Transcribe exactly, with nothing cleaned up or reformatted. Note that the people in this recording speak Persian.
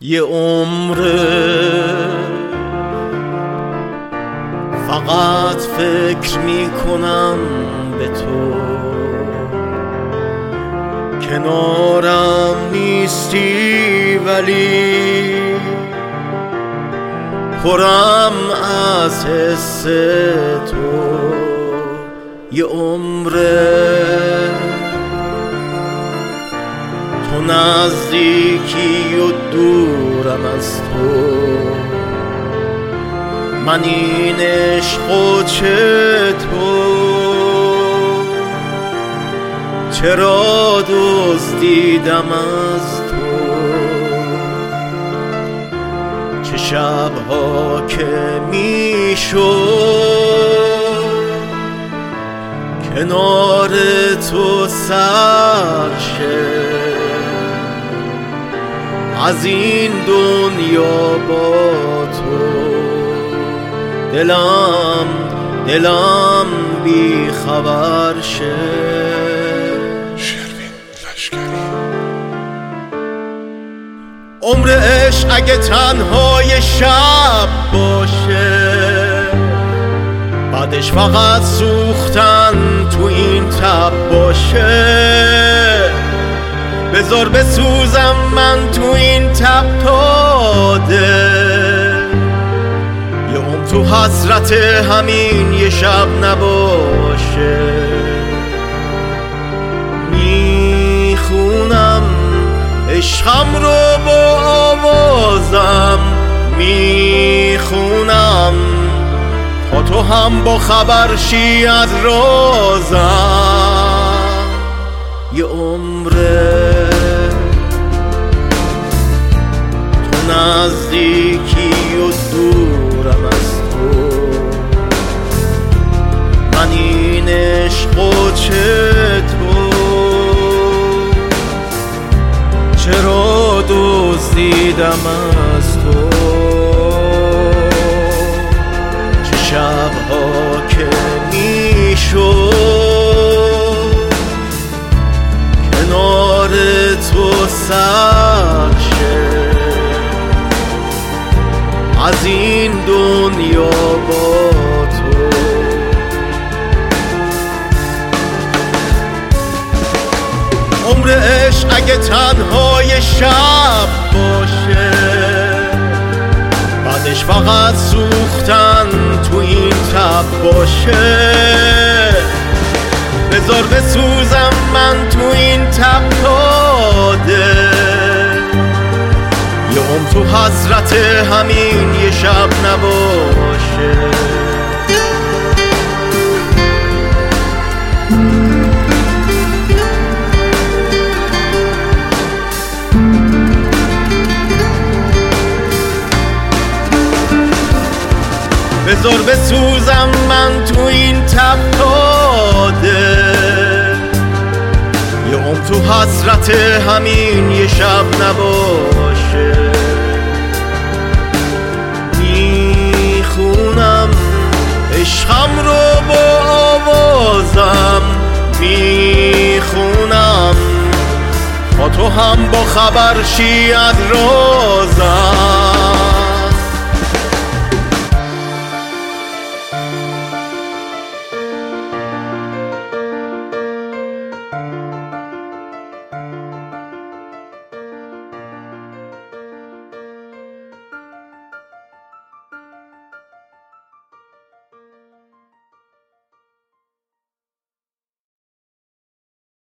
یه عمره فقط فکر میکنم به تو، کنارم نیستی ولی پرم از حس تو. یه عمره تو نزدیکی و دورم از تو، من این عشق و چه تو، چرا دزدیدم از تو. چه شبها که میشد کنار تو سر شه، از این دنیا با تو دلم دلم بی خبر شه. شروین لشکری. عمر عشق اگه تنهای شب باشه، بعدش فقط سوختن تو این تب باشه. بذار بسوزم من تو این تب تا دل، یه عمر تو حسرت همین یه شب نباشه. میخونم عشقم رو با آوازم، میخونم تا تو هم با خبر شی از رازم. یه عمره تو نزدیکی و دورم از تو، من این عشق و چه تو، چرا دزدیدم از تو. چه شبها که میشد کنار تو سر شه، از این دنیا با تو. عمر عشق اگه تنهای شب باشه، بعدش فقط سوختن تو این تب باشه. بذار بسوزم من تو این تب تا دل، یه عمر تو حسرت همین یه شب نباشه. بذار بسوزم من تو این تب تا دل، یه عمر تو حسرت همین یه شب نباشه. میخونم عشقم رو با آوازم، میخونم تا تو هم با خبر شی از رازم.